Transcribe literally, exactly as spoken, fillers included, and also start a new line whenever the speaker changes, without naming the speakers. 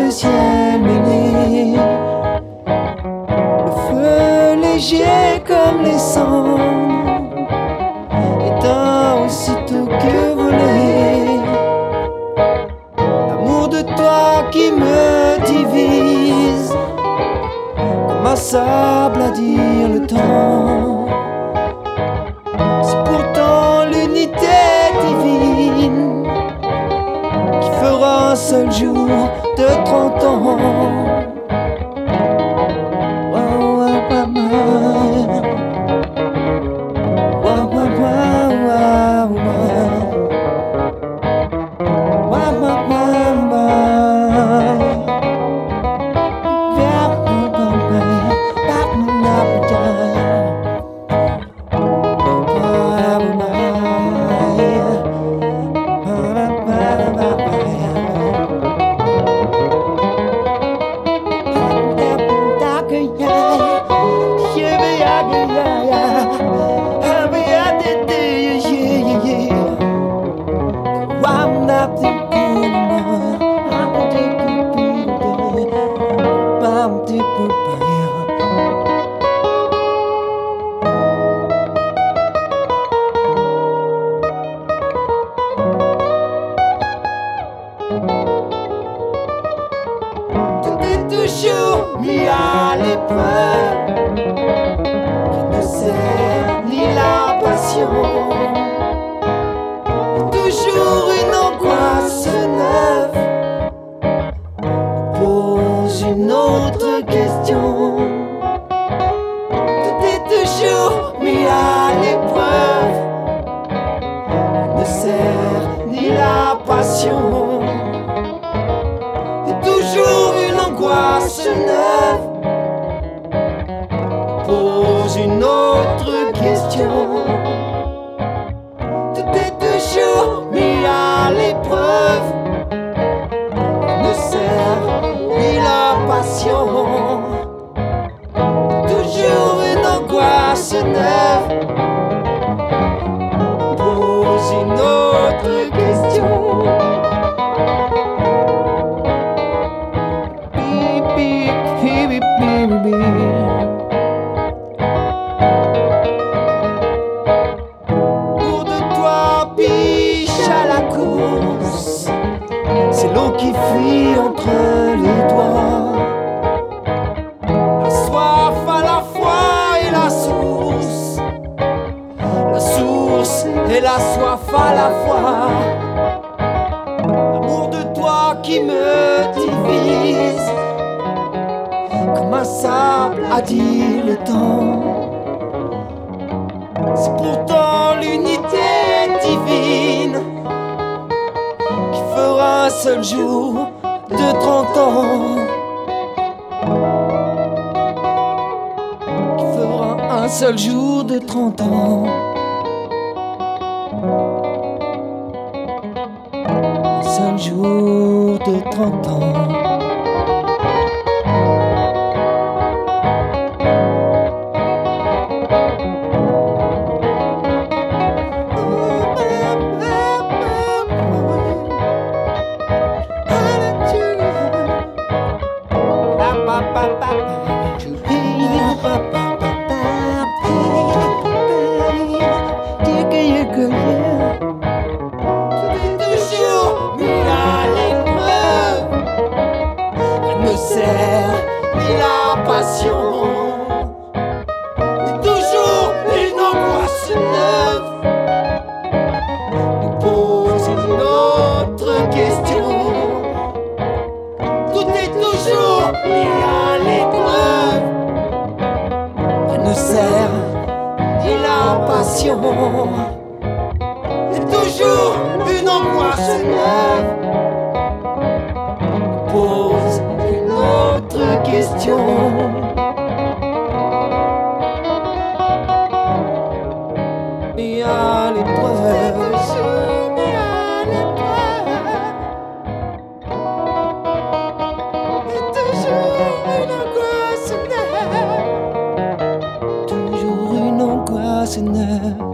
le ciel mêlé, le feu léger comme les cendres, éteint aussitôt que volé. L'amour de toi qui me divise, comme un sable à dire le temps. C'est pourtant l'unité divine qui fera un seul jour de trente ans. Toujours mis à l'épreuve, qui ne sait ni la passion, toujours une angoisse neuve, pose une autre question. Tout est toujours mis à l'épreuve, qui ne sert ni la passion, toujours une angoisse neuve, pose une autre question. Tout est toujours mis à l'épreuve, ne sert ni la passion, toujours une angoisse neuve, pose une autre question. Pour de toi, biche à la course, c'est l'eau qui fuit entre les doigts. La soif à la fois et la source, la source et la soif à la fois. L'amour de toi qui me divise, comme un sable à dire le temps. C'est pourtant l'unité divine qui fera un seul jour de trente ans, qui fera un seul jour de trente ans, un seul jour de trente ans. Ni la passion, et toujours une angoisse neuve, nous pose une autre question. Tout est toujours mis à l'épreuve, elle ne sert ni la passion, et toujours une angoisse neuve, nous pose une autre question. Mis à l'épreuve, mis à l'épreuve, et toujours une angoisse neuve, toujours une angoisse neuve.